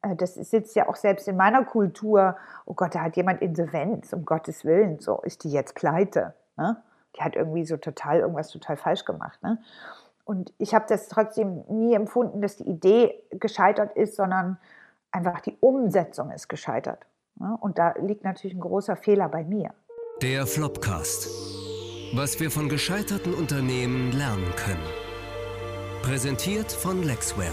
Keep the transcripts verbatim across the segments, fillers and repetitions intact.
Äh, Das sitzt ja auch selbst in meiner Kultur. Oh Gott, da hat jemand Insolvenz, um Gottes Willen. So, ist die jetzt pleite? Ne? Die hat irgendwie so total irgendwas total falsch gemacht. Ne? Und ich habe das trotzdem nie empfunden, dass die Idee gescheitert ist, sondern einfach die Umsetzung ist gescheitert. Ne? Und da liegt natürlich ein großer Fehler bei mir. Der Flopcast. Was wir von gescheiterten Unternehmen lernen können. Präsentiert von Lexware.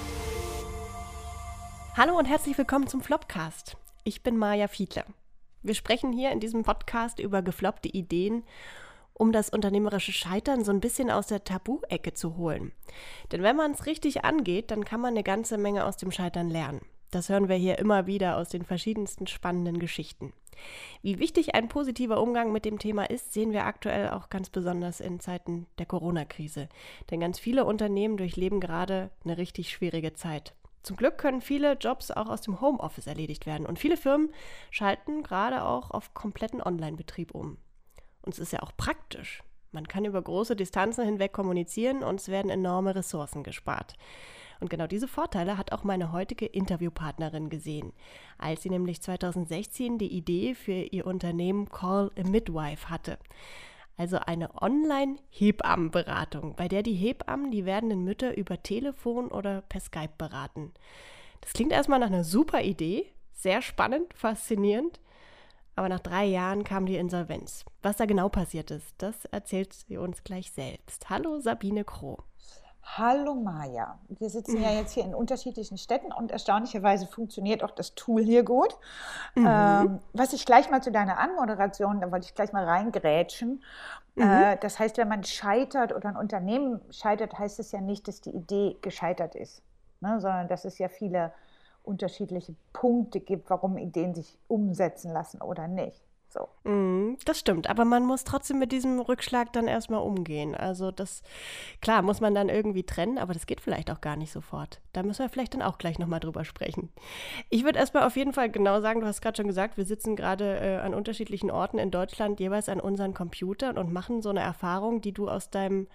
Hallo und herzlich willkommen zum Flopcast. Ich bin Maja Fiedler. Wir sprechen hier in diesem Podcast über gefloppte Ideen, um das unternehmerische Scheitern so ein bisschen aus der Tabu-Ecke zu holen. Denn wenn man es richtig angeht, dann kann man eine ganze Menge aus dem Scheitern lernen. Das hören wir hier immer wieder aus den verschiedensten spannenden Geschichten. Wie wichtig ein positiver Umgang mit dem Thema ist, sehen wir aktuell auch ganz besonders in Zeiten der Corona-Krise. Denn ganz viele Unternehmen durchleben gerade eine richtig schwierige Zeit. Zum Glück können viele Jobs auch aus dem Homeoffice erledigt werden und viele Firmen schalten gerade auch auf kompletten Online-Betrieb um. Und es ist ja auch praktisch. Man kann über große Distanzen hinweg kommunizieren und es werden enorme Ressourcen gespart. Und genau diese Vorteile hat auch meine heutige Interviewpartnerin gesehen, als sie nämlich zweitausendsechzehn die Idee für ihr Unternehmen Call a Midwife hatte. Also eine Online-Hebammenberatung, bei der die Hebammen die werdenden Mütter über Telefon oder per Skype beraten. Das klingt erstmal nach einer super Idee, sehr spannend, faszinierend, aber nach drei Jahren kam die Insolvenz. Was da genau passiert ist, das erzählt sie uns gleich selbst. Hallo Sabine Kroh. Hallo Maja, wir sitzen ja jetzt hier in unterschiedlichen Städten und erstaunlicherweise funktioniert auch das Tool hier gut. Mhm. Ähm, was ich gleich mal zu deiner Anmoderation, da wollte ich gleich mal reingrätschen. Mhm. Äh, das heißt, wenn man scheitert oder ein Unternehmen scheitert, heißt es ja nicht, dass die Idee gescheitert ist, ne? Sondern dass es ja viele unterschiedliche Punkte gibt, warum Ideen sich umsetzen lassen oder nicht. So. Mm, das stimmt, aber man muss trotzdem mit diesem Rückschlag dann erstmal umgehen. Also das, klar, muss man dann irgendwie trennen, aber das geht vielleicht auch gar nicht sofort. Da müssen wir vielleicht dann auch gleich nochmal drüber sprechen. Ich würde erstmal auf jeden Fall genau sagen, du hast gerade schon gesagt, wir sitzen gerade äh, an unterschiedlichen Orten in Deutschland, jeweils an unseren Computern und machen so eine Erfahrung, die du aus deinem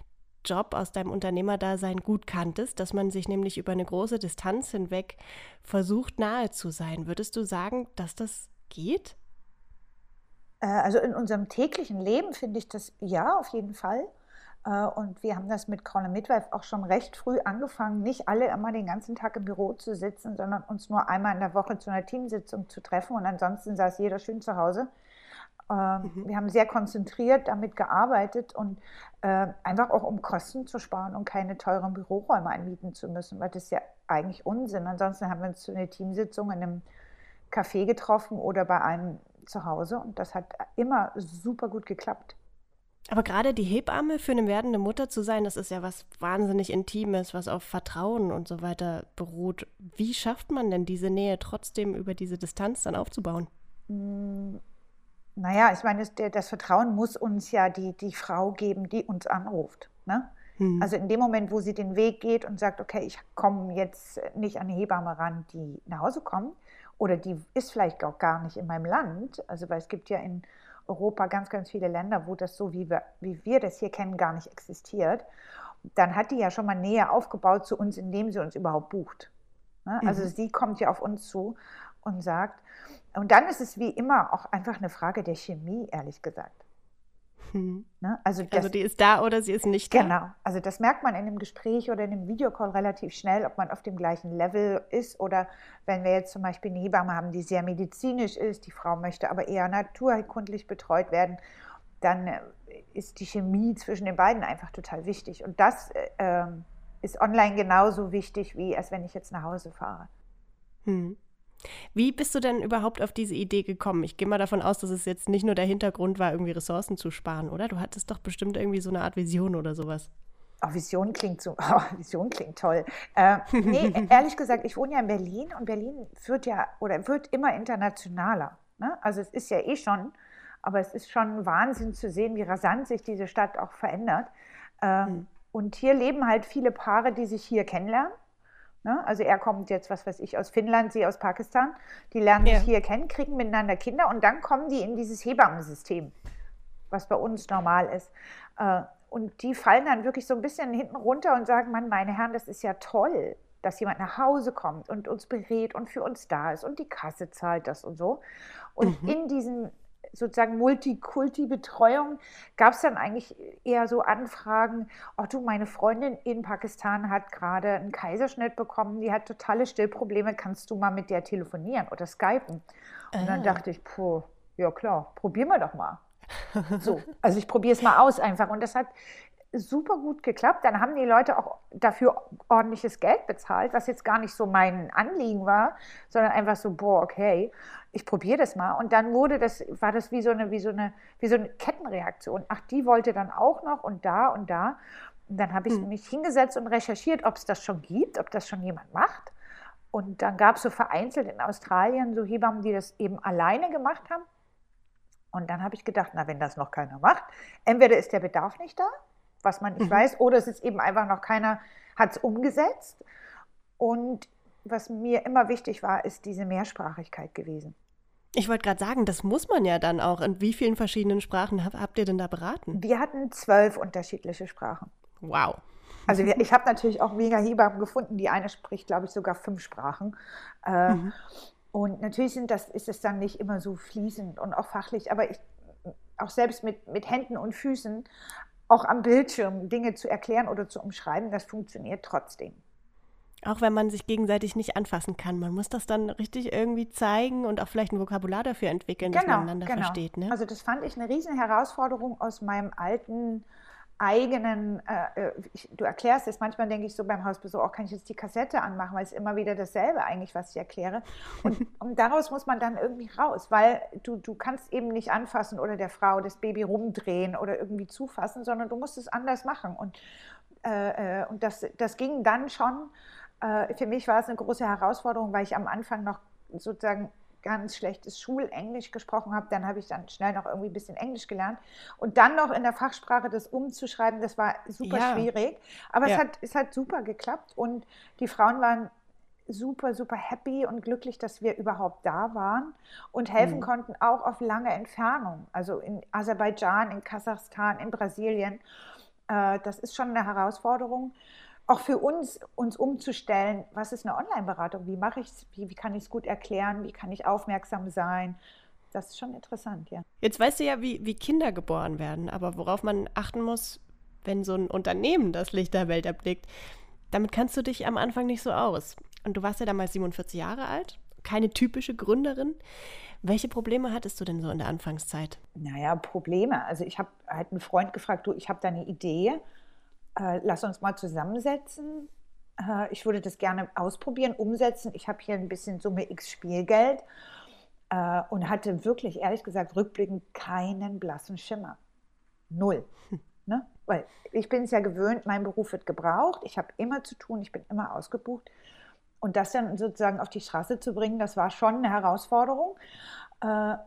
Job, aus deinem Unternehmerdasein gut kanntest, dass man sich nämlich über eine große Distanz hinweg versucht, nahe zu sein. Würdest du sagen, dass das geht? Also in unserem täglichen Leben finde ich das ja auf jeden Fall. Und wir haben das mit Call a Midwife auch schon recht früh angefangen, nicht alle immer den ganzen Tag im Büro zu sitzen, sondern uns nur einmal in der Woche zu einer Teamsitzung zu treffen und ansonsten saß jeder schön zu Hause. Mhm. Wir haben sehr konzentriert damit gearbeitet und einfach auch um Kosten zu sparen und keine teuren Büroräume anmieten zu müssen, weil das ist ja eigentlich Unsinn. Ansonsten haben wir uns zu einer Teamsitzung in einem Café getroffen oder bei einem zu Hause und das hat immer super gut geklappt. Aber gerade die Hebamme für eine werdende Mutter zu sein, das ist ja was wahnsinnig Intimes, was auf Vertrauen und so weiter beruht. Wie schafft man denn diese Nähe trotzdem über diese Distanz dann aufzubauen? Hm, naja, ich meine, das, das Vertrauen muss uns ja die, die Frau geben, die uns anruft, ne? Hm. Also in dem Moment, wo sie den Weg geht und sagt, okay, ich komme jetzt nicht an eine Hebamme ran, die nach Hause kommt, oder die ist vielleicht auch gar nicht in meinem Land, also weil es gibt ja in Europa ganz, ganz viele Länder, wo das so, wie wir, wie wir das hier kennen, gar nicht existiert, dann hat die ja schon mal Nähe aufgebaut zu uns, indem sie uns überhaupt bucht. Ne? Also mhm. sie kommt ja auf uns zu und sagt, und dann ist es wie immer auch einfach eine Frage der Chemie, ehrlich gesagt. Hm. Ne? Also, das, also die ist da oder sie ist nicht da? Genau, also das merkt man in einem Gespräch oder in einem Videocall relativ schnell, ob man auf dem gleichen Level ist oder wenn wir jetzt zum Beispiel eine Hebamme haben, die sehr medizinisch ist, die Frau möchte aber eher naturheilkundlich betreut werden, dann ist die Chemie zwischen den beiden einfach total wichtig und das äh, ist online genauso wichtig, wie als wenn ich jetzt nach Hause fahre. Hm. Wie bist du denn überhaupt auf diese Idee gekommen? Ich gehe mal davon aus, dass es jetzt nicht nur der Hintergrund war, irgendwie Ressourcen zu sparen, oder? Du hattest doch bestimmt irgendwie so eine Art Vision oder sowas. Oh, Vision klingt so, oh, Vision klingt toll. Äh, nee, ehrlich gesagt, ich wohne ja in Berlin und Berlin wird ja oder wird immer internationaler. Ne? Also es ist ja eh schon, aber es ist schon Wahnsinn zu sehen, wie rasant sich diese Stadt auch verändert. Äh, hm. Und hier leben halt viele Paare, die sich hier kennenlernen. Also er kommt jetzt, was weiß ich, aus Finnland, sie aus Pakistan. Die lernen ja. sich hier kennen, kriegen miteinander Kinder und dann kommen die in dieses Hebammensystem, was bei uns normal ist. Und die fallen dann wirklich so ein bisschen hinten runter und sagen, Mann, meine Herren, das ist ja toll, dass jemand nach Hause kommt und uns berät und für uns da ist und die Kasse zahlt das und so. Und Mhm. in diesen sozusagen Multikulti-Betreuung gab es dann eigentlich eher so Anfragen, oh du, meine Freundin in Pakistan hat gerade einen Kaiserschnitt bekommen, die hat totale Stillprobleme, kannst du mal mit der telefonieren oder skypen? Und dann Ah. dachte ich, puh, ja klar, probieren wir doch mal. So, also ich probiere es mal aus einfach und das hat super gut geklappt. Dann haben die Leute auch dafür ordentliches Geld bezahlt, was jetzt gar nicht so mein Anliegen war, sondern einfach so, boah, okay, ich probiere das mal. Und dann wurde das, war das wie so eine, wie so eine, wie so eine Kettenreaktion. Ach, die wollte dann auch noch und da und da. Und dann habe ich Hm. mich hingesetzt und recherchiert, ob es das schon gibt, ob das schon jemand macht. Und dann gab es so vereinzelt in Australien so Hebammen, die das eben alleine gemacht haben. Und dann habe ich gedacht, na, wenn das noch keiner macht, entweder ist der Bedarf nicht da, was man nicht Mhm. weiß, oder es ist eben einfach noch keiner, hat es umgesetzt. Und was mir immer wichtig war, ist diese Mehrsprachigkeit gewesen. Ich wollte gerade sagen, das muss man ja dann auch. In wie vielen verschiedenen Sprachen hab, habt ihr denn da beraten? Wir hatten zwölf unterschiedliche Sprachen. Wow. Also wir, ich habe natürlich auch mega Hebammen gefunden. Die eine spricht, glaube ich, sogar fünf Sprachen. Äh, Mhm. Und natürlich sind das, ist es dann nicht immer so fließend und auch fachlich, aber ich, auch selbst mit, mit Händen und Füßen, auch am Bildschirm Dinge zu erklären oder zu umschreiben, das funktioniert trotzdem. Auch wenn man sich gegenseitig nicht anfassen kann. Man muss das dann richtig irgendwie zeigen und auch vielleicht ein Vokabular dafür entwickeln, dass man einander versteht. Ne? Also das fand ich eine riesen Herausforderung aus meinem alten eigenen, äh, ich, du erklärst es, manchmal denke ich so beim Hausbesuch, auch kann ich jetzt die Kassette anmachen, weil es immer wieder dasselbe eigentlich, was ich erkläre. Und, und daraus muss man dann irgendwie raus, weil du, du kannst eben nicht anfassen oder der Frau das Baby rumdrehen oder irgendwie zufassen, sondern du musst es anders machen. Und, äh, und das, das ging dann schon, äh, für mich war es eine große Herausforderung, weil ich am Anfang noch sozusagen ganz schlechtes Schulenglisch gesprochen habe, dann habe ich dann schnell noch irgendwie ein bisschen Englisch gelernt und dann noch in der Fachsprache das umzuschreiben, das war super Ja. schwierig, aber Ja. es, hat, es hat super geklappt und die Frauen waren super, super happy und glücklich, dass wir überhaupt da waren und helfen Mhm. konnten, auch auf lange Entfernung, also in Aserbaidschan, in Kasachstan, in Brasilien. Äh, das ist schon eine Herausforderung. Auch für uns, uns umzustellen, was ist eine Online-Beratung, wie mache ich es, wie, wie kann ich es gut erklären, wie kann ich aufmerksam sein, das ist schon interessant, ja. Jetzt weißt du ja, wie, wie Kinder geboren werden, aber worauf man achten muss, wenn so ein Unternehmen das Licht der Welt erblickt, damit kannst du dich am Anfang nicht so aus. Und du warst ja damals siebenundvierzig Jahre alt, keine typische Gründerin. Welche Probleme hattest du denn so in der Anfangszeit? Naja, Probleme, also ich habe halt einen Freund gefragt, du, ich habe da eine Idee, Äh, lass uns mal zusammensetzen. Äh, ich würde das gerne ausprobieren, umsetzen. Ich habe hier ein bisschen Summe X Spielgeld äh, und hatte wirklich, ehrlich gesagt, rückblickend keinen blassen Schimmer. Null. Hm. Ne? Weil ich bin es ja gewöhnt, mein Beruf wird gebraucht, ich habe immer zu tun, ich bin immer ausgebucht. Und das dann sozusagen auf die Straße zu bringen, das war schon eine Herausforderung. Äh,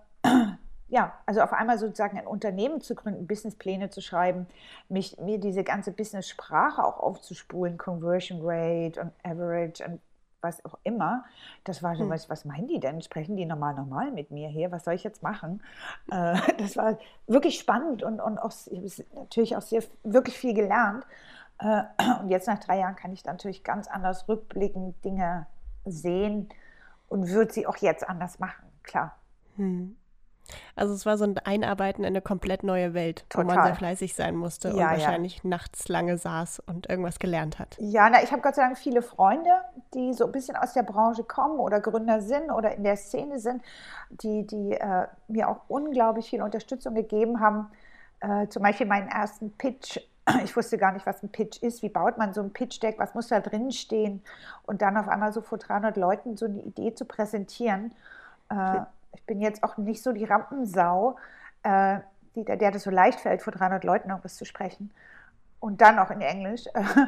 Ja, also auf einmal sozusagen ein Unternehmen zu gründen, Businesspläne zu schreiben, mich, mir diese ganze Business-Sprache auch aufzuspulen, Conversion Rate und Average und was auch immer, das war so, Hm. was, was meinen die denn? Sprechen die normal normal mit mir hier? Was soll ich jetzt machen? Äh, das war wirklich spannend und, und auch, ich habe natürlich auch sehr, wirklich viel gelernt. Äh, und jetzt nach drei Jahren kann ich natürlich ganz anders rückblickend Dinge sehen und würde sie auch jetzt anders machen, klar. Hm. Also es war so ein Einarbeiten in eine komplett neue Welt, wo man Total. sehr fleißig sein musste und Ja, ja. wahrscheinlich nachts lange saß und irgendwas gelernt hat. Ja, na, ich habe Gott sei Dank viele Freunde, die so ein bisschen aus der Branche kommen oder Gründer sind oder in der Szene sind, die, die äh, mir auch unglaublich viel Unterstützung gegeben haben. Äh, zum Beispiel meinen ersten Pitch. Ich wusste gar nicht, was ein Pitch ist. Wie baut man so ein Pitch-Deck? Was muss da drin stehen? Und dann auf einmal so vor dreihundert Leuten so eine Idee zu präsentieren. Äh, ich bin jetzt auch nicht so die Rampensau, äh, die, der, der das so leicht fällt, vor dreihundert Leuten irgendwas zu sprechen. Und dann auch in Englisch.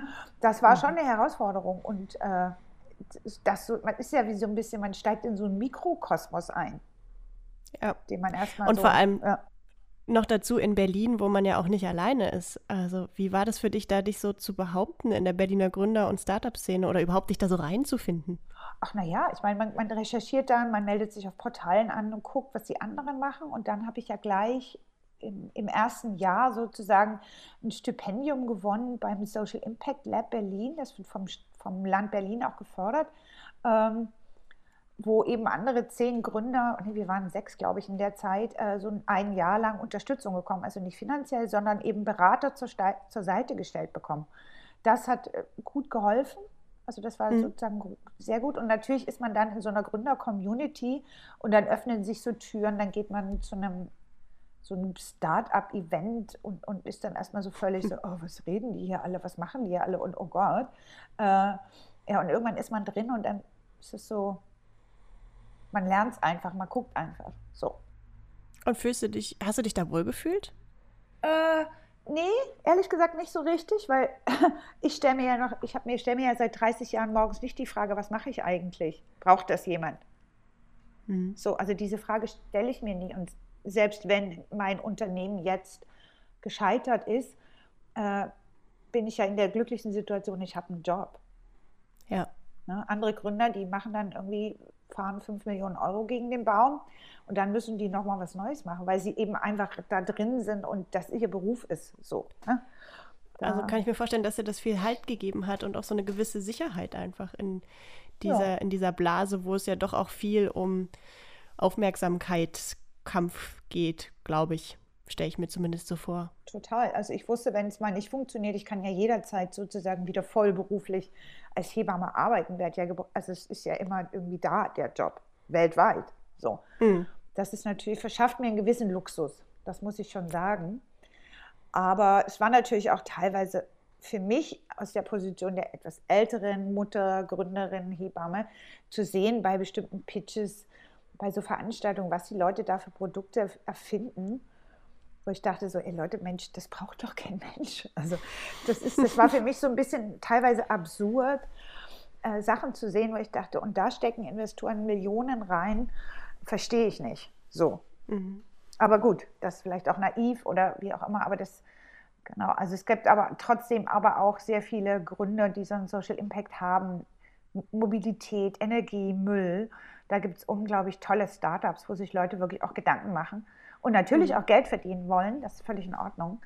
Das war schon eine Herausforderung. Und äh, das so, man ist ja wie so ein bisschen, man steigt in so einen Mikrokosmos ein, Ja. den man erstmal Und so, vor allem ja. noch dazu in Berlin, wo man ja auch nicht alleine ist. Also wie war das für dich da, dich so zu behaupten in der Berliner Gründer- und Startup-Szene oder überhaupt dich da so reinzufinden? Ach naja, ich meine, man, man recherchiert dann, man meldet sich auf Portalen an und guckt, was die anderen machen. Und dann habe ich ja gleich im, im ersten Jahr sozusagen ein Stipendium gewonnen beim Social Impact Lab Berlin. Das wird vom, vom Land Berlin auch gefördert, ähm, wo eben andere zehn Gründer, nee, wir waren sechs, glaube ich, in der Zeit, äh, so ein Jahr lang Unterstützung bekommen. Also nicht finanziell, sondern eben Berater zur, zur Seite gestellt bekommen. Das hat äh, gut geholfen. Also das war mhm. sozusagen sehr gut. Und natürlich ist man dann in so einer Gründer-Community und dann öffnen sich so Türen, dann geht man zu einem, so einem Start-up-Event und, und ist dann erstmal so völlig so, oh, was reden die hier alle, was machen die hier alle und oh Gott. Äh, ja, und irgendwann ist man drin und dann ist es so, man lernt es einfach, man guckt einfach. So. Und fühlst du dich, hast du dich da wohl gefühlt? Äh, nee, ehrlich gesagt nicht so richtig, weil ich stelle mir ja noch, ich habe mir, stelle mir ja seit dreißig Jahren morgens nicht die Frage, was mache ich eigentlich? Braucht das jemand? Mhm. So, also diese Frage stelle ich mir nie. Und selbst wenn mein Unternehmen jetzt gescheitert ist, äh, bin ich ja in der glücklichen Situation, ich habe einen Job. Ja. Ne? Andere Gründer, die machen dann irgendwie, fahren fünf Millionen Euro gegen den Baum und dann müssen die nochmal was Neues machen, weil sie eben einfach da drin sind und das ihr Beruf ist. So, ne? Also kann ich mir vorstellen, dass dir das viel Halt gegeben hat und auch so eine gewisse Sicherheit einfach in dieser, ja. in dieser Blase, wo es ja doch auch viel um Aufmerksamkeitskampf geht, glaube ich. Stelle ich mir zumindest so vor. Total. Also ich wusste, wenn es mal nicht funktioniert, ich kann ja jederzeit sozusagen wieder vollberuflich als Hebamme arbeiten. Ja, also es ist ja immer irgendwie da, der Job, weltweit. So. Mhm. Das ist natürlich, verschafft mir einen gewissen Luxus. Das muss ich schon sagen. Aber es war natürlich auch teilweise für mich aus der Position der etwas älteren Mutter, Gründerin, Hebamme, zu sehen bei bestimmten Pitches, bei so Veranstaltungen, was die Leute da für Produkte erfinden. Wo ich dachte so, ey Leute, Mensch, das braucht doch kein Mensch. Also das, ist, das war für mich so ein bisschen teilweise absurd, äh, Sachen zu sehen, wo ich dachte, und da stecken Investoren Millionen rein, verstehe ich nicht. So. Mhm. Aber gut, das ist vielleicht auch naiv oder wie auch immer, aber das, genau, also es gibt aber trotzdem aber auch sehr viele Gründe, die so einen Social Impact haben, Mobilität, Energie, Müll, da gibt es unglaublich tolle Startups, wo sich Leute wirklich auch Gedanken machen. Und natürlich auch Geld verdienen wollen, das ist völlig in Ordnung.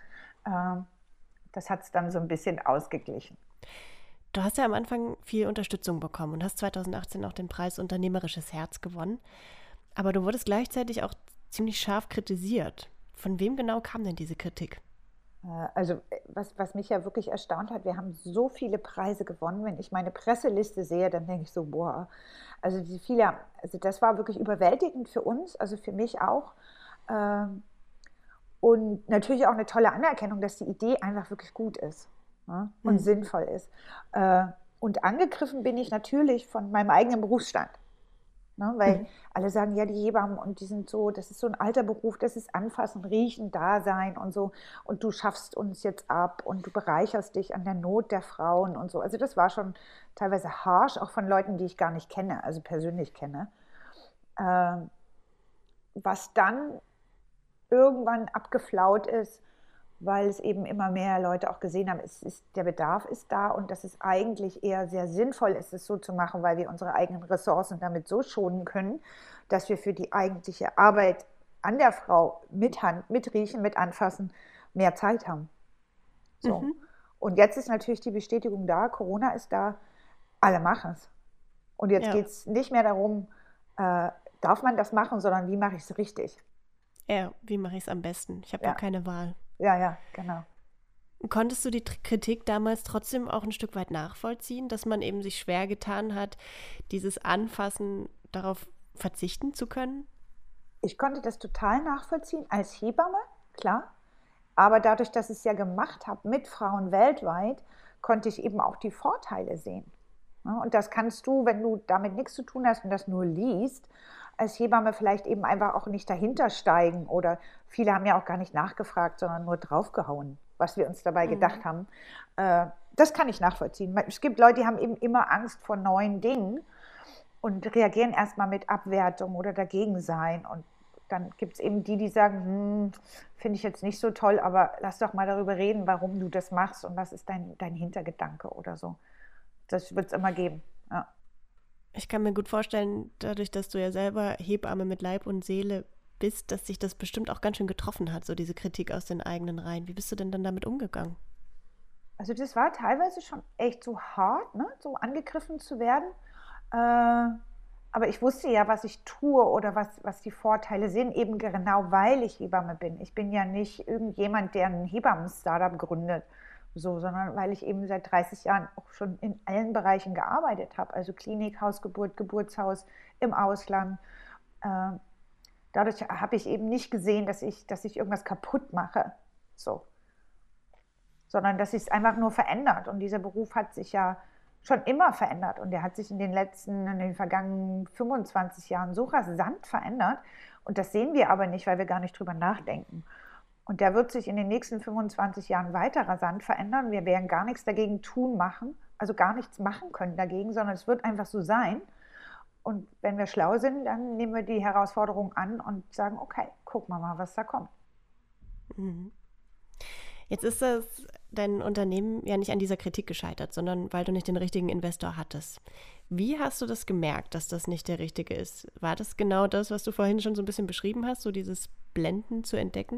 Das hat es dann so ein bisschen ausgeglichen. Du hast ja am Anfang viel Unterstützung bekommen und hast zweitausendachtzehn auch den Preis Unternehmerisches Herz gewonnen. Aber du wurdest gleichzeitig auch ziemlich scharf kritisiert. Von wem genau kam denn diese Kritik? Also was, was mich ja wirklich erstaunt hat, wir haben so viele Preise gewonnen. Wenn ich meine Presseliste sehe, dann denke ich so, boah, also die viele, also das war wirklich überwältigend für uns, also für mich auch. Und natürlich auch eine tolle Anerkennung, dass die Idee einfach wirklich gut ist, ne? Und mhm. sinnvoll ist. Und angegriffen bin ich natürlich von meinem eigenen Berufsstand. Ne? Weil mhm. alle sagen, ja, die Hebammen und die sind so, das ist so ein alter Beruf, das ist Anfassen, Riechen, Dasein und so. Und du schaffst uns jetzt ab und du bereicherst dich an der Not der Frauen und so. Also das war schon teilweise harsch, auch von Leuten, die ich gar nicht kenne, also persönlich kenne. Was dann irgendwann abgeflaut ist, weil es eben immer mehr Leute auch gesehen haben, es ist, der Bedarf ist da und dass es eigentlich eher sehr sinnvoll ist, es so zu machen, weil wir unsere eigenen Ressourcen damit so schonen können, dass wir für die eigentliche Arbeit an der Frau mit Hand, mit Riechen, mit Anfassen mehr Zeit haben. So. Mhm. Und jetzt ist natürlich die Bestätigung da, Corona ist da, alle machen es. Und jetzt ja. geht es nicht mehr darum, äh, darf man das machen, sondern wie mache ich es richtig? Ja, wie mache ich es am besten? Ich habe ja keine Wahl. Ja, ja, genau. Konntest du die Kritik damals trotzdem auch ein Stück weit nachvollziehen, dass man eben sich schwer getan hat, dieses Anfassen darauf verzichten zu können? Ich konnte das total nachvollziehen als Hebamme, klar. Aber dadurch, dass ich es ja gemacht habe mit Frauen weltweit, konnte ich eben auch die Vorteile sehen. Und das kannst du, wenn du damit nichts zu tun hast und das nur liest, als Hebamme vielleicht eben einfach auch nicht dahinter steigen oder viele haben ja auch gar nicht nachgefragt, sondern nur draufgehauen, was wir uns dabei mhm. gedacht haben. Äh, das kann ich nachvollziehen. Es gibt Leute, die haben eben immer Angst vor neuen Dingen und reagieren erstmal mit Abwertung oder dagegen sein. Und dann gibt es eben die, die sagen, hm, finde ich jetzt nicht so toll, aber lass doch mal darüber reden, warum du das machst und was ist dein, dein Hintergedanke oder so. Das wird es immer geben, ja. Ich kann mir gut vorstellen, dadurch, dass du ja selber Hebamme mit Leib und Seele bist, dass sich das bestimmt auch ganz schön getroffen hat, so diese Kritik aus den eigenen Reihen. Wie bist du denn dann damit umgegangen? Also das war teilweise schon echt so hart, ne? So angegriffen zu werden. Äh, aber ich wusste ja, was ich tue oder was, was die Vorteile sind, eben genau weil ich Hebamme bin. Ich bin ja nicht irgendjemand, der ein Hebammen-Startup gründet, so, sondern weil ich eben seit dreißig Jahren auch schon in allen Bereichen gearbeitet habe. Also Klinik, Hausgeburt, Geburtshaus im Ausland. Äh, dadurch habe ich eben nicht gesehen, dass ich, dass ich irgendwas kaputt mache. So. Sondern dass sich es einfach nur verändert. Und dieser Beruf hat sich ja schon immer verändert. Und der hat sich in den letzten, in den vergangenen fünfundzwanzig Jahren so rasant verändert. Und das sehen wir aber nicht, weil wir gar nicht drüber nachdenken. Und der wird sich in den nächsten fünfundzwanzig Jahren weiter rasant verändern. Wir werden gar nichts dagegen tun machen, also gar nichts machen können dagegen, sondern es wird einfach so sein. Und wenn wir schlau sind, dann nehmen wir die Herausforderung an und sagen, okay, gucken wir mal, was da kommt. Mhm. Jetzt ist das dein Unternehmen ja nicht an dieser Kritik gescheitert, sondern weil du nicht den richtigen Investor hattest. Wie hast du das gemerkt, dass das nicht der richtige ist? War das genau das, was du vorhin schon so ein bisschen beschrieben hast, so dieses Blenden zu entdecken?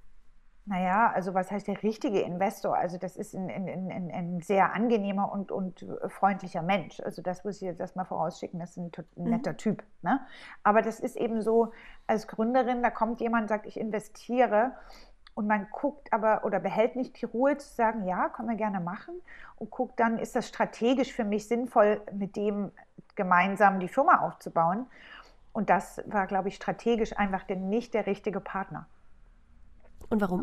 Naja, also was heißt der richtige Investor? Also das ist ein, ein, ein, ein sehr angenehmer und, und freundlicher Mensch. Also das muss ich jetzt erstmal vorausschicken, das ist ein, ein netter mhm. Typ. Ne? Aber das ist eben so, als Gründerin, da kommt jemand und sagt, ich investiere und man guckt aber oder behält nicht die Ruhe zu sagen, ja, können wir gerne machen und guckt dann, ist das strategisch für mich sinnvoll, mit dem gemeinsam die Firma aufzubauen? Und das war, glaube ich, strategisch einfach nicht der richtige Partner. Und warum?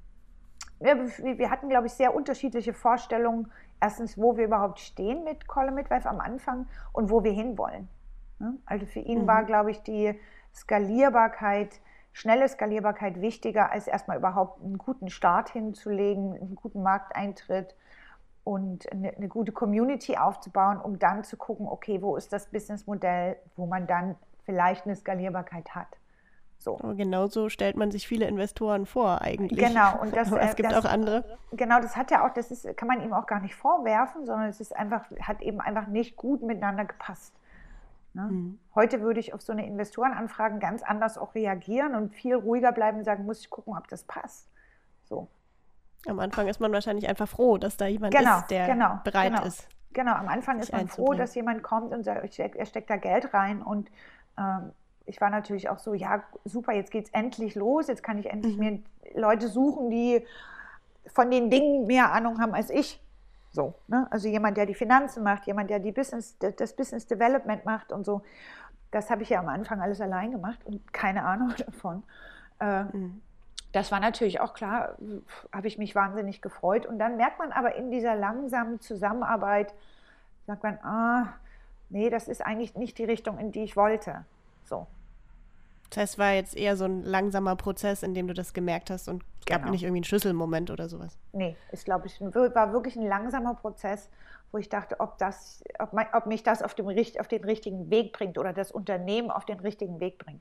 Ja, wir hatten, glaube ich, sehr unterschiedliche Vorstellungen. Erstens, wo wir überhaupt stehen mit Column Midwife am Anfang und wo wir hinwollen. Also für ihn mhm. war, glaube ich, die Skalierbarkeit, schnelle Skalierbarkeit wichtiger, als erstmal überhaupt einen guten Start hinzulegen, einen guten Markteintritt und eine, eine gute Community aufzubauen, um dann zu gucken, okay, wo ist das Businessmodell, wo man dann vielleicht eine Skalierbarkeit hat. So. Genau so stellt man sich viele Investoren vor eigentlich. Genau. Und das, Aber es gibt das, auch andere. Genau, das hat ja auch, das ist, kann man ihm auch gar nicht vorwerfen, sondern es ist einfach, hat eben einfach nicht gut miteinander gepasst. Ne? Mhm. Heute würde ich auf so eine Investorenanfragen ganz anders auch reagieren und viel ruhiger bleiben und sagen, muss ich gucken, ob das passt. So. Am Anfang ist man wahrscheinlich einfach froh, dass da jemand genau, ist, der genau, bereit genau. ist. Genau, am Anfang ist man froh, dass jemand kommt und sagt, er steckt da Geld rein und ähm, ich war natürlich auch so, ja, super, jetzt geht's endlich los, jetzt kann ich endlich mhm. mir Leute suchen, die von den Dingen mehr Ahnung haben als ich. So, ne? Also jemand, der die Finanzen macht, jemand, der die Business, das Business Development macht und so. Das habe ich ja am Anfang alles allein gemacht und keine Ahnung davon. Äh, mhm. Das war natürlich auch klar, habe ich mich wahnsinnig gefreut. Und dann merkt man aber in dieser langsamen Zusammenarbeit, sagt man, ah, nee, das ist eigentlich nicht die Richtung, in die ich wollte. So. Das heißt, es war jetzt eher so ein langsamer Prozess, in dem du das gemerkt hast und es gab genau. nicht irgendwie einen Schlüsselmoment oder sowas? Nee, es glaube ich, war wirklich ein langsamer Prozess, wo ich dachte, ob, das, ob, mein, ob mich das auf, dem, auf den richtigen Weg bringt oder das Unternehmen auf den richtigen Weg bringt.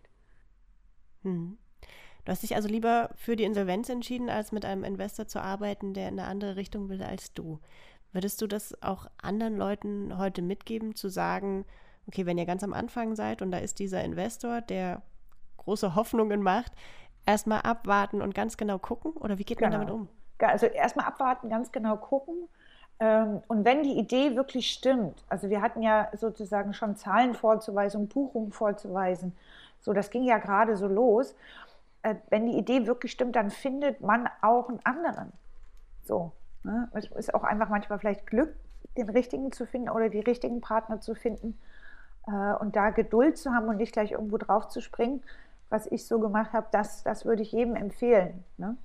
Hm. Du hast dich also lieber für die Insolvenz entschieden, als mit einem Investor zu arbeiten, der in eine andere Richtung will als du. Würdest du das auch anderen Leuten heute mitgeben, zu sagen, okay, wenn ihr ganz am Anfang seid und da ist dieser Investor, der große Hoffnungen macht, erstmal abwarten und ganz genau gucken? Oder wie geht man genau. damit um? Also erstmal abwarten, ganz genau gucken. Und wenn die Idee wirklich stimmt, also wir hatten ja sozusagen schon Zahlen vorzuweisen, Buchungen vorzuweisen, so das ging ja gerade so los. Wenn die Idee wirklich stimmt, dann findet man auch einen anderen. So, ne? Es ist auch einfach manchmal vielleicht Glück, den richtigen zu finden oder die richtigen Partner zu finden und da Geduld zu haben und nicht gleich irgendwo drauf zu springen. Was ich so gemacht habe, das, das würde ich jedem empfehlen. Ne?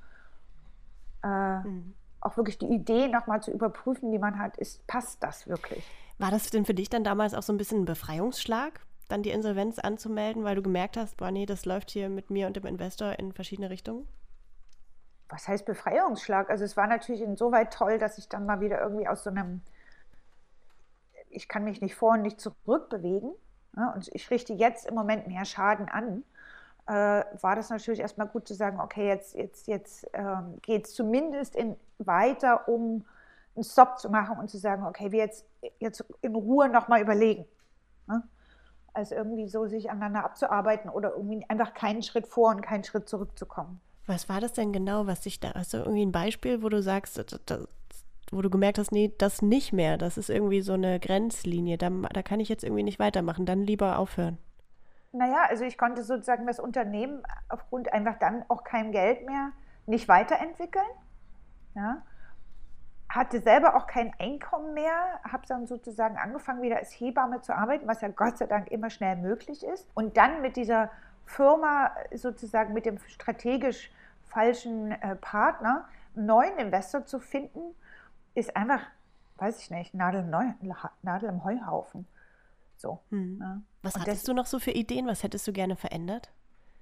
Äh, mhm. Auch wirklich die Idee nochmal zu überprüfen, die man hat, ist, passt das wirklich? War das denn für dich dann damals auch so ein bisschen ein Befreiungsschlag, dann die Insolvenz anzumelden, weil du gemerkt hast, boah nee, das läuft hier mit mir und dem Investor in verschiedene Richtungen? Was heißt Befreiungsschlag? Also es war natürlich insoweit toll, dass ich dann mal wieder irgendwie aus so einem, ich kann mich nicht vor und nicht zurück bewegen, ne? Und ich richte jetzt im Moment mehr Schaden an. Äh, war das natürlich erstmal gut zu sagen, okay, jetzt, jetzt, jetzt ähm, geht es zumindest in, weiter, um einen Stop zu machen und zu sagen, okay, wir jetzt, jetzt in Ruhe nochmal überlegen. Ne? Als irgendwie so sich aneinander abzuarbeiten oder irgendwie einfach keinen Schritt vor und keinen Schritt zurück zu kommen. Was war das denn genau, was sich da, hast du irgendwie ein Beispiel, wo du sagst, das, das wo du gemerkt hast, nee, das nicht mehr, das ist irgendwie so eine Grenzlinie, da, da kann ich jetzt irgendwie nicht weitermachen, dann lieber aufhören? Naja, also ich konnte sozusagen das Unternehmen aufgrund einfach dann auch kein Geld mehr nicht weiterentwickeln. Ja. Hatte selber auch kein Einkommen mehr, habe dann sozusagen angefangen, wieder als Hebamme zu arbeiten, was ja Gott sei Dank immer schnell möglich ist. Und dann mit dieser Firma sozusagen mit dem strategisch falschen äh, Partner einen neuen Investor zu finden, ist einfach, weiß ich nicht, Nadel, neu, Nadel im Heuhaufen. So. Hm. Ja. Was Und hattest das, du noch so für Ideen? Was hättest du gerne verändert?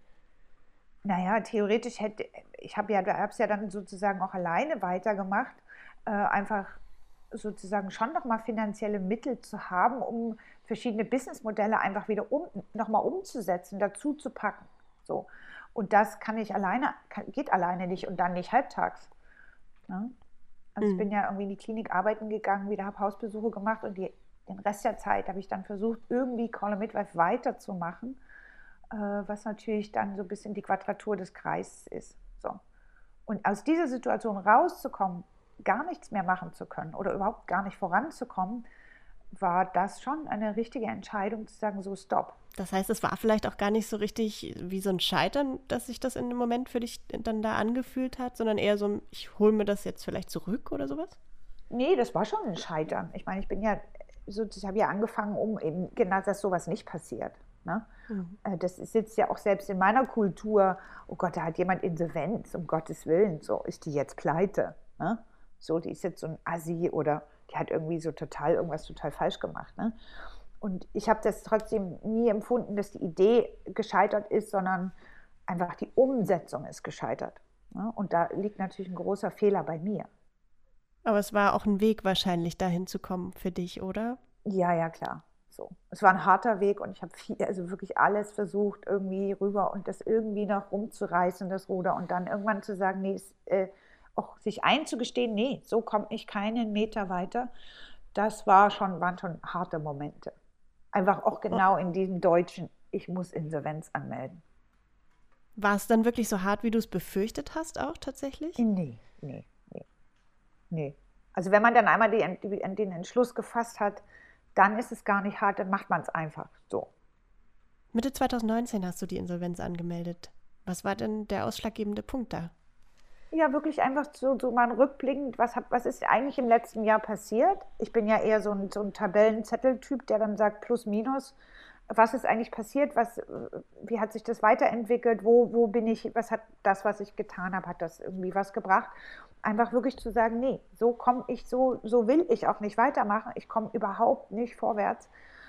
Naja, theoretisch hätte, ich habe ja, da habe es ja dann sozusagen auch alleine weitergemacht, äh, einfach sozusagen schon nochmal finanzielle Mittel zu haben, um verschiedene Businessmodelle einfach wieder um, nochmal umzusetzen, dazu zu packen. So. Und das kann ich alleine, kann, geht alleine nicht und dann nicht halbtags. Ja? Also mhm. ich bin ja irgendwie in die Klinik arbeiten gegangen, wieder habe Hausbesuche gemacht und die, den Rest der Zeit habe ich dann versucht, irgendwie Call a Midwife weiterzumachen, äh, was natürlich dann so ein bisschen die Quadratur des Kreises ist. So. Und aus dieser Situation rauszukommen, gar nichts mehr machen zu können oder überhaupt gar nicht voranzukommen, war das schon eine richtige Entscheidung zu sagen, so stopp. Das heißt, es war vielleicht auch gar nicht so richtig wie so ein Scheitern, dass sich das in dem Moment für dich dann da angefühlt hat, sondern eher so ein, ich hole mir das jetzt vielleicht zurück oder sowas? Nee, das war schon ein Scheitern. Ich meine, ich bin ja, so, ich habe ja angefangen, um eben genau, dass sowas nicht passiert. Ne? Mhm. Das sitzt ja auch selbst in meiner Kultur, oh Gott, da hat jemand Insolvenz, um Gottes Willen, so ist die jetzt pleite. Ne? So, die ist jetzt so ein Assi oder die hat irgendwie so total irgendwas total falsch gemacht. Ne? Und ich habe das trotzdem nie empfunden, dass die Idee gescheitert ist, sondern einfach die Umsetzung ist gescheitert. Ne? Und da liegt natürlich ein großer Fehler bei mir. Aber es war auch ein Weg wahrscheinlich, dahin zu kommen für dich, oder? Ja, ja, klar. So. Es war ein harter Weg und ich habe viel, also wirklich alles versucht, irgendwie rüber und das irgendwie noch rumzureißen, das Ruder. Und dann irgendwann zu sagen, nee, es, äh, auch sich einzugestehen, nee, so komme ich keinen Meter weiter, das war schon, waren schon harte Momente. Einfach auch genau in diesem deutschen, ich muss Insolvenz anmelden. War es dann wirklich so hart, wie du es befürchtet hast auch tatsächlich? Nee, nee, nee, nee. Also wenn man dann einmal die, die, den Entschluss gefasst hat, dann ist es gar nicht hart, dann macht man es einfach so. Mitte zwanzig neunzehn hast du die Insolvenz angemeldet. Was war denn der ausschlaggebende Punkt da? Ja, wirklich einfach so, so mal rückblickend, was, hab, was ist eigentlich im letzten Jahr passiert? Ich bin ja eher so ein, so ein Tabellenzetteltyp, der dann sagt plus, minus, was ist eigentlich passiert, was, wie hat sich das weiterentwickelt, wo, wo bin ich, was hat das, was ich getan habe, hat das irgendwie was gebracht? Einfach wirklich zu sagen, nee, so komme ich, so, so will ich auch nicht weitermachen, ich komme überhaupt nicht vorwärts.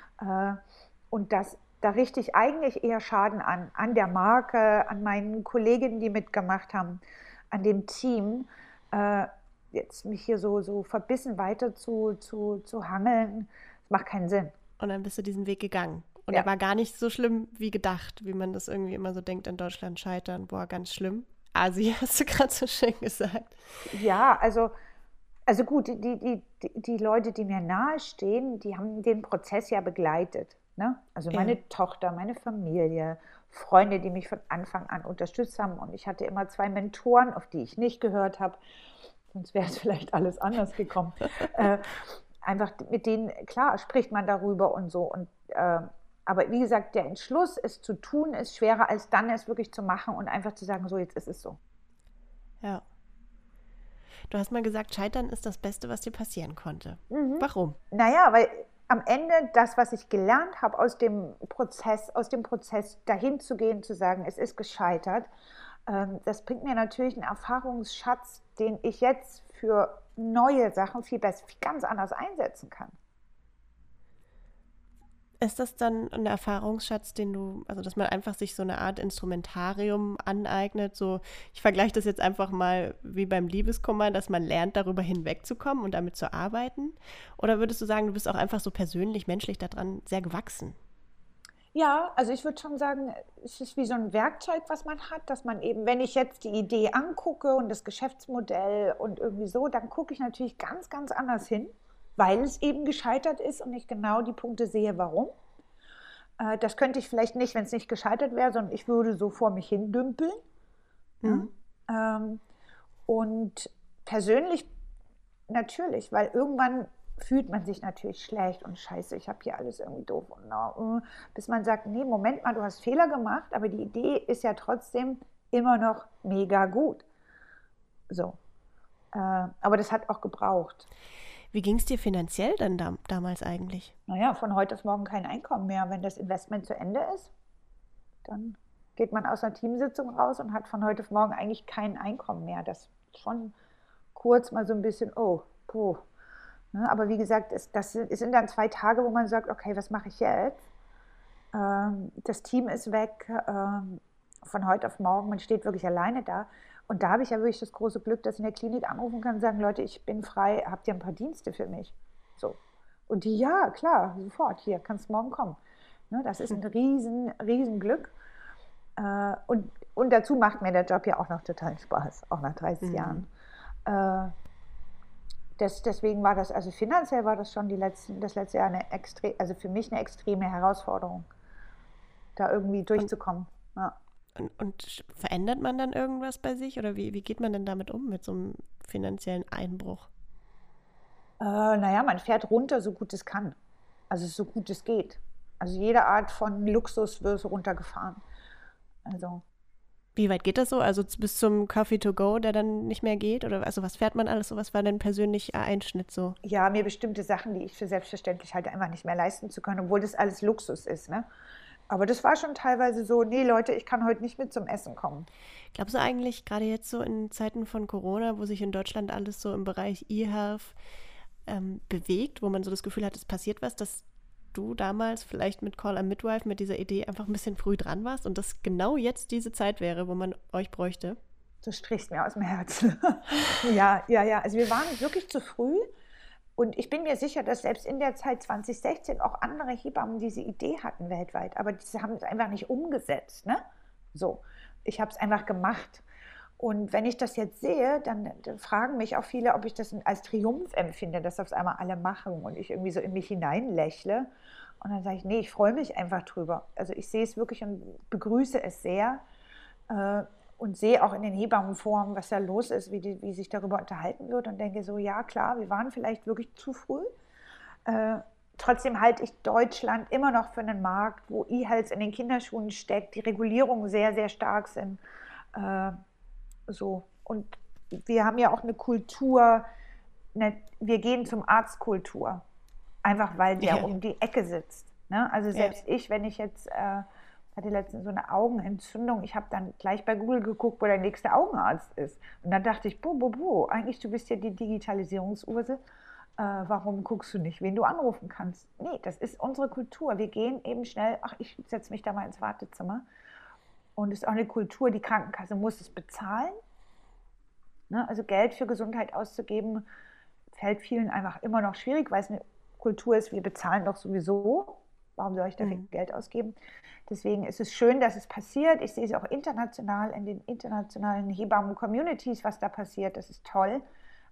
Und das, da richte ich eigentlich eher Schaden an, an der Marke, an meinen Kolleginnen, die mitgemacht haben, an dem Team, äh, jetzt mich hier so, so verbissen weiter zu, zu, zu hangeln, das macht keinen Sinn. Und dann bist du diesen Weg gegangen. Und ja. Er war gar nicht so schlimm wie gedacht, wie man das irgendwie immer so denkt in Deutschland, scheitern, boah, ganz schlimm. Asi, hast du gerade so schön gesagt. Ja, also, also gut, die, die, die, die Leute, die mir nahestehen, die haben den Prozess ja begleitet. Ne? Also meine ja. Tochter, meine Familie, Freunde, die mich von Anfang an unterstützt haben. Und ich hatte immer zwei Mentoren, auf die ich nicht gehört habe. Sonst wäre es vielleicht alles anders gekommen. äh, einfach mit denen, klar, spricht man darüber und so. Und, äh, aber wie gesagt, der Entschluss, es zu tun, ist schwerer, als dann es wirklich zu machen und einfach zu sagen, so, jetzt ist es so. Ja. Du hast mal gesagt, Scheitern ist das Beste, was dir passieren konnte. Mhm. Warum? Naja, weil am Ende das, was ich gelernt habe aus dem Prozess, aus dem Prozess dahin zu gehen, zu sagen, es ist gescheitert, das bringt mir natürlich einen Erfahrungsschatz, den ich jetzt für neue Sachen viel besser, viel ganz anders einsetzen kann. Ist das dann ein Erfahrungsschatz, den du, also dass man einfach sich so eine Art Instrumentarium aneignet, so, ich vergleiche das jetzt einfach mal wie beim Liebeskummer, dass man lernt, darüber hinwegzukommen und damit zu arbeiten? Oder würdest du sagen, du bist auch einfach so persönlich, menschlich daran sehr gewachsen? Ja, also ich würde schon sagen, es ist wie so ein Werkzeug, was man hat, dass man eben, wenn ich jetzt die Idee angucke und das Geschäftsmodell und irgendwie so, dann gucke ich natürlich ganz, ganz anders hin, weil es eben gescheitert ist und ich genau die Punkte sehe, warum. Das könnte ich vielleicht nicht, wenn es nicht gescheitert wäre, sondern ich würde so vor mich hin dümpeln. Mhm. Ja? Und persönlich natürlich, weil irgendwann fühlt man sich natürlich schlecht und scheiße, ich habe hier alles irgendwie doof. Und uh, bis man sagt, nee, Moment mal, du hast Fehler gemacht, aber die Idee ist ja trotzdem immer noch mega gut. So. Äh, aber das hat auch gebraucht. Wie ging es dir finanziell denn da, damals eigentlich? Naja, von heute auf morgen kein Einkommen mehr. Wenn das Investment zu Ende ist, dann geht man aus einer Teamsitzung raus und hat von heute auf morgen eigentlich kein Einkommen mehr. Das ist schon kurz mal so ein bisschen, oh, puh. Ne, aber wie gesagt, es, das sind, es sind dann zwei Tage, wo man sagt, okay, was mache ich jetzt? Ähm, das Team ist weg, ähm, von heute auf morgen, man steht wirklich alleine da. Und da habe ich ja wirklich das große Glück, dass ich in der Klinik anrufen kann und sagen, Leute, ich bin frei, habt ihr ein paar Dienste für mich? So. Und die, ja, klar, sofort, hier, kannst morgen kommen. Ne, das ist ein riesen, riesen Glück. Äh, und, und dazu macht mir der Job ja auch noch total Spaß, auch nach dreißig mhm. Jahren. Äh, Das, deswegen war das, also finanziell war das schon die letzten, das letzte Jahr eine extre, also für mich eine extreme Herausforderung, da irgendwie durchzukommen. Ja. Und, und verändert man dann irgendwas bei sich oder wie, wie geht man denn damit um, mit so einem finanziellen Einbruch? Äh, naja, man fährt runter, so gut es kann. Also so gut es geht. Also jede Art von Luxus wird runtergefahren. Also. Wie weit geht das so? Also bis zum Coffee to go, der dann nicht mehr geht? Oder also was fährt man alles so? Was war denn persönlich Einschnitt so? Ja, mir bestimmte Sachen, die ich für selbstverständlich halte, einfach nicht mehr leisten zu können, obwohl das alles Luxus ist. Ne? Aber das war schon teilweise so, nee Leute, ich kann heute nicht mit zum Essen kommen. Glaubst du eigentlich, gerade jetzt so in Zeiten von Corona, wo sich in Deutschland alles so im Bereich E-Health ähm, bewegt, wo man so das Gefühl hat, es passiert was, dass du damals vielleicht mit Call a Midwife, mit dieser Idee einfach ein bisschen früh dran warst und das genau jetzt diese Zeit wäre, wo man euch bräuchte? Du sprichst mir aus dem Herzen. ja, ja, ja. Also wir waren wirklich zu früh und ich bin mir sicher, dass selbst in der Zeit zwanzig sechzehn auch andere Hebammen diese Idee hatten weltweit, aber die haben es einfach nicht umgesetzt. Ne? So, ich habe es einfach gemacht. Und wenn ich das jetzt sehe, dann, dann fragen mich auch viele, ob ich das als Triumph empfinde, dass auf einmal alle machen und ich irgendwie so in mich hineinlächle. Und dann sage ich, nee, ich freue mich einfach drüber. Also ich sehe es wirklich und begrüße es sehr äh, und sehe auch in den Hebammenforen, was da los ist, wie, die, wie sich darüber unterhalten wird und denke so, ja klar, wir waren vielleicht wirklich zu früh. Äh, trotzdem halte ich Deutschland immer noch für einen Markt, wo E-Health in den Kinderschuhen steckt, die Regulierungen sehr, sehr stark sind. Äh, So. Und wir haben ja auch eine Kultur, eine, wir gehen zum Arztkultur, einfach weil der ja. um die Ecke sitzt. Ne? Also selbst ja. ich, wenn ich jetzt, äh, hatte letztens so eine Augenentzündung, ich habe dann gleich bei Google geguckt, wo der nächste Augenarzt ist. Und dann dachte ich, bo, bo, bo, eigentlich du bist ja die Digitalisierungsurse, äh, warum guckst du nicht, wen du anrufen kannst? Nee, das ist unsere Kultur. Wir gehen eben schnell, ach, ich setze mich da mal ins Wartezimmer. Und es ist auch eine Kultur, die Krankenkasse muss es bezahlen. Ne? Also Geld für Gesundheit auszugeben, fällt vielen einfach immer noch schwierig, weil es eine Kultur ist, wir bezahlen doch sowieso. Warum soll ich dafür mhm. Geld ausgeben? Deswegen ist es schön, dass es passiert. Ich sehe es auch international, in den internationalen Hebammen-Communities, was da passiert. Das ist toll.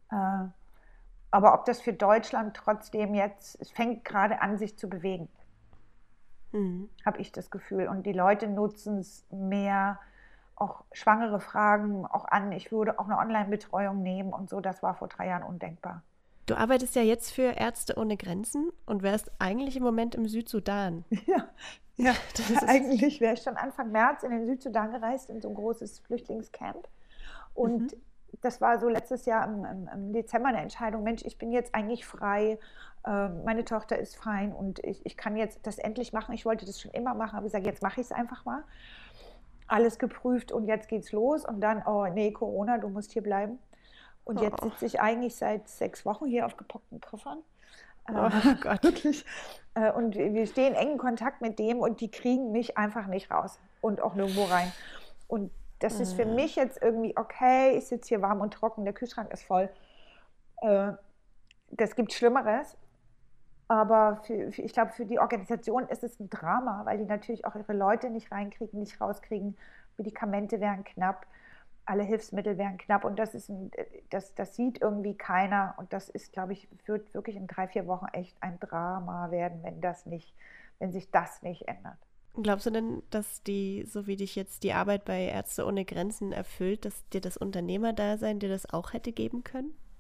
Aber ob das für Deutschland trotzdem jetzt, es fängt gerade an, sich zu bewegen. Mhm. Habe ich das Gefühl. Und die Leute nutzen es mehr, auch Schwangere fragen auch an, ich würde auch eine Online-Betreuung nehmen und so, das war vor drei Jahren undenkbar. Du arbeitest ja jetzt für Ärzte ohne Grenzen und wärst eigentlich im Moment im Südsudan. Ja, ja das ist eigentlich wäre ich schon Anfang März in den Südsudan gereist, in so ein großes Flüchtlingscamp. Und mhm. das war so letztes Jahr im, im, im Dezember eine Entscheidung, Mensch, ich bin jetzt eigentlich frei, äh, meine Tochter ist fein und ich, ich kann jetzt das endlich machen. Ich wollte das schon immer machen, habe gesagt, jetzt mache ich es einfach mal. Alles geprüft und jetzt geht's los. Und dann, oh nee, Corona, du musst hier bleiben. Und jetzt sitze ich eigentlich seit sechs Wochen hier auf gepackten Koffern. Oh äh, Gott. Wirklich. Äh, und wir stehen in engen Kontakt mit dem und die kriegen mich einfach nicht raus und auch nirgendwo rein. Und das ist für mich jetzt irgendwie okay, ich sitze hier warm und trocken, der Kühlschrank ist voll. Äh, das gibt Schlimmeres. Aber für, für, ich glaube, für die Organisation ist es ein Drama, weil die natürlich auch ihre Leute nicht reinkriegen, nicht rauskriegen. Medikamente wären knapp, alle Hilfsmittel wären knapp. Und das, ist ein, das, das sieht irgendwie keiner. Und das ist, glaube ich, wird wirklich in drei, vier Wochen echt ein Drama werden, wenn, das nicht, wenn sich das nicht ändert. Glaubst du denn, dass die, so wie dich jetzt die Arbeit bei Ärzte ohne Grenzen erfüllt, dass dir das Unternehmerdasein dir das auch hätte geben können?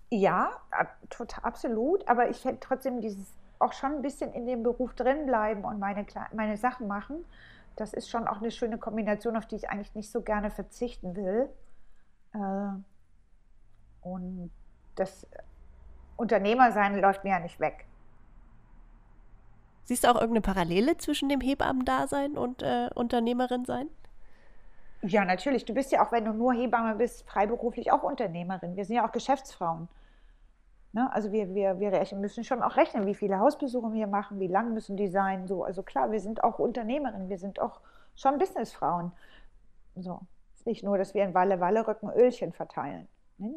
Ja, ab- total, absolut. Aber ich hätte trotzdem dieses auch schon ein bisschen in dem Beruf drin bleiben und meine, Kle- meine Sachen machen. Das ist schon auch eine schöne Kombination, auf die ich eigentlich nicht so gerne verzichten will. Äh, und das Unternehmersein läuft mir ja nicht weg. Siehst du auch irgendeine Parallele zwischen dem Hebammendasein und äh, Unternehmerin sein? Ja, natürlich. Du bist ja auch, wenn du nur Hebamme bist, freiberuflich auch Unternehmerin. Wir sind ja auch Geschäftsfrauen. Ne? Also wir, wir, wir rechnen- müssen schon auch rechnen, wie viele Hausbesuche wir machen, wie lang müssen die sein. So. Also klar, wir sind auch Unternehmerinnen, wir sind auch schon Businessfrauen. So. Es ist nicht nur, dass wir in Walle Walle Rücken Ölchen verteilen. Ne?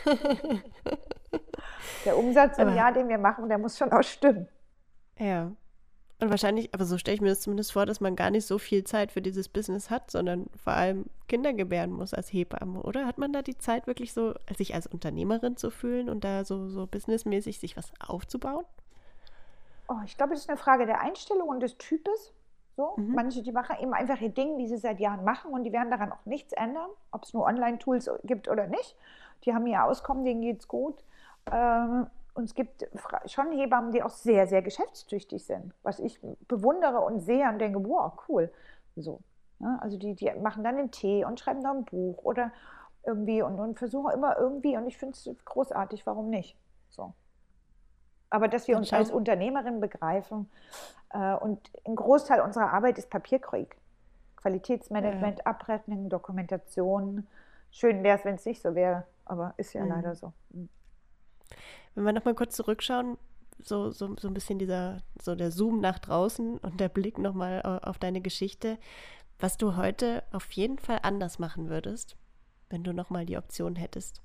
Der Umsatz im Aber Jahr, den wir machen, der muss schon auch stimmen. ja. Und wahrscheinlich, aber so stelle ich mir das zumindest vor, dass man gar nicht so viel Zeit für dieses Business hat, sondern vor allem Kinder gebären muss als Hebamme, oder? Hat man da die Zeit wirklich so, sich als Unternehmerin zu fühlen und da so, so businessmäßig sich was aufzubauen? Oh, ich glaube, das ist eine Frage der Einstellung und des Types. So. Mhm. Manche, die machen eben einfach ihr Ding, wie sie seit Jahren machen und die werden daran auch nichts ändern, ob es nur Online-Tools gibt oder nicht. Die haben ihr Auskommen, denen geht es gut. Ähm, und es gibt Fra- schon Hebammen, die auch sehr, sehr geschäftstüchtig sind, was ich bewundere und sehe und denke, wow, cool. So. Ja, also die, die machen dann den Tee und schreiben dann ein Buch oder irgendwie und, und versuchen immer irgendwie und ich finde es großartig, warum nicht? So. Aber dass wir Dann uns als schauen. Unternehmerin begreifen äh, und ein Großteil unserer Arbeit ist Papierkrieg. Ja. Qualitätsmanagement, Abrechnung, Dokumentation. Schön wäre es, wenn es nicht so wäre, aber ist ja leider Mhm. so. Hm. Wenn wir nochmal kurz zurückschauen, so, so, so ein bisschen dieser, so der Zoom nach draußen und der Blick nochmal auf deine Geschichte, was du heute auf jeden Fall anders machen würdest, wenn du nochmal die Option hättest.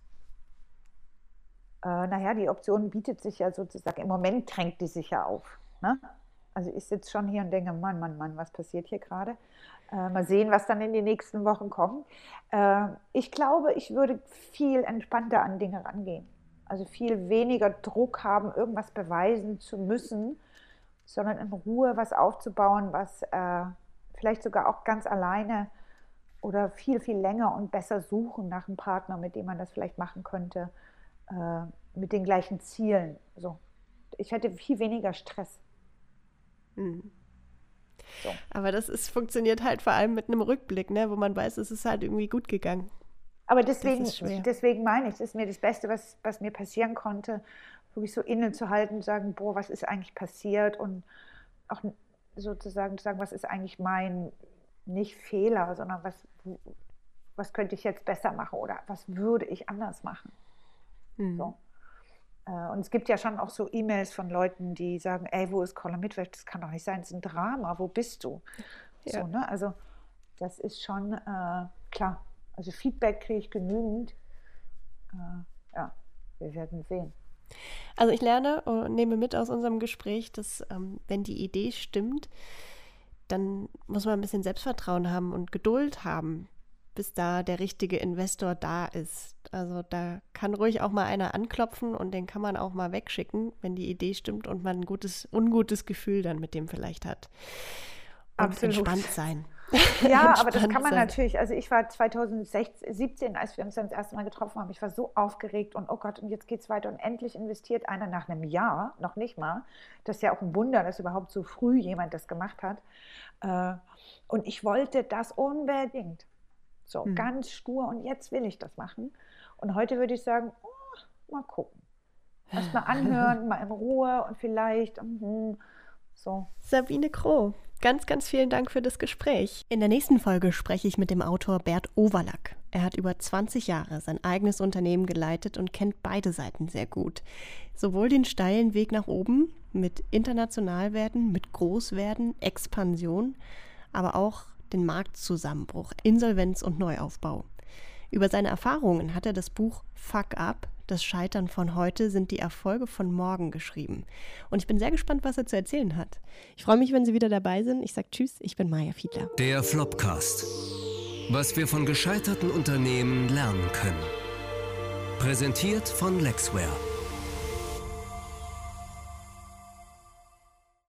Äh, naja, die Option bietet sich ja sozusagen, im Moment drängt die sich ja auf. Ne? Also ich sitze schon hier und denke, Mann, Mann, Mann, was passiert hier gerade? Äh, mal sehen, was dann in den nächsten Wochen kommt. Äh, ich glaube, ich würde viel entspannter an Dinge rangehen. Also viel weniger Druck haben, irgendwas beweisen zu müssen, sondern in Ruhe was aufzubauen, was äh, vielleicht sogar auch ganz alleine oder viel, viel länger und besser suchen nach einem Partner, mit dem man das vielleicht machen könnte, äh, mit den gleichen Zielen. So. Ich hätte viel weniger Stress. Mhm. So. Aber das ist, funktioniert halt vor allem mit einem Rückblick, ne, wo man weiß, es ist halt irgendwie gut gegangen. Aber Das deswegen, ist schwer. deswegen meine ich, das ist mir das Beste, was, was mir passieren konnte, wirklich so innezuhalten und sagen, boah, was ist eigentlich passiert und auch sozusagen zu sagen, was ist eigentlich mein, nicht Fehler, sondern was, was könnte ich jetzt besser machen oder was würde ich anders machen. Mhm. So. Äh, Und es gibt ja schon auch so E-Mails von Leuten, die sagen, ey, wo ist Colin Midway? Das kann doch nicht sein, das ist ein Drama, wo bist du? Ja. So, ne? Also das ist schon äh, klar. Also Feedback kriege ich genügend. Äh, ja, wir werden sehen. Also ich lerne und nehme mit aus unserem Gespräch, dass ähm, wenn die Idee stimmt, dann muss man ein bisschen Selbstvertrauen haben und Geduld haben, bis da der richtige Investor da ist. Also da kann ruhig auch mal einer anklopfen und den kann man auch mal wegschicken, wenn die Idee stimmt und man ein gutes, ungutes Gefühl dann mit dem vielleicht hat. Und Absolut. entspannt sein. Ja, aber das Entspannt kann man sein. natürlich, also ich war zwanzig siebzehn, als wir uns dann das erste Mal getroffen haben, ich war so aufgeregt und oh Gott, und jetzt geht es weiter und endlich investiert einer nach einem Jahr, noch nicht mal. Das ist ja auch ein Wunder, dass überhaupt so früh jemand das gemacht hat. Äh, Und ich wollte das unbedingt. So, Hm. ganz stur und jetzt will ich das machen. Und heute würde ich sagen, oh, mal gucken. Erst mal anhören, mal in Ruhe und vielleicht, mhm, so. Sabine Kroh, ganz, ganz vielen Dank für das Gespräch. In der nächsten Folge spreche ich mit dem Autor Bert Overlack. Er hat über zwanzig Jahre sein eigenes Unternehmen geleitet und kennt beide Seiten sehr gut. Sowohl den steilen Weg nach oben mit international werden, mit Großwerden, Expansion, aber auch den Marktzusammenbruch, Insolvenz und Neuaufbau. Über seine Erfahrungen hat er das Buch Fuck Up, das Scheitern von heute sind die Erfolge von morgen geschrieben. Und ich bin sehr gespannt, was er zu erzählen hat. Ich freue mich, wenn Sie wieder dabei sind. Ich sage Tschüss, ich bin Maja Fiedler. Der Flopcast. Was wir von gescheiterten Unternehmen lernen können. Präsentiert von Lexware.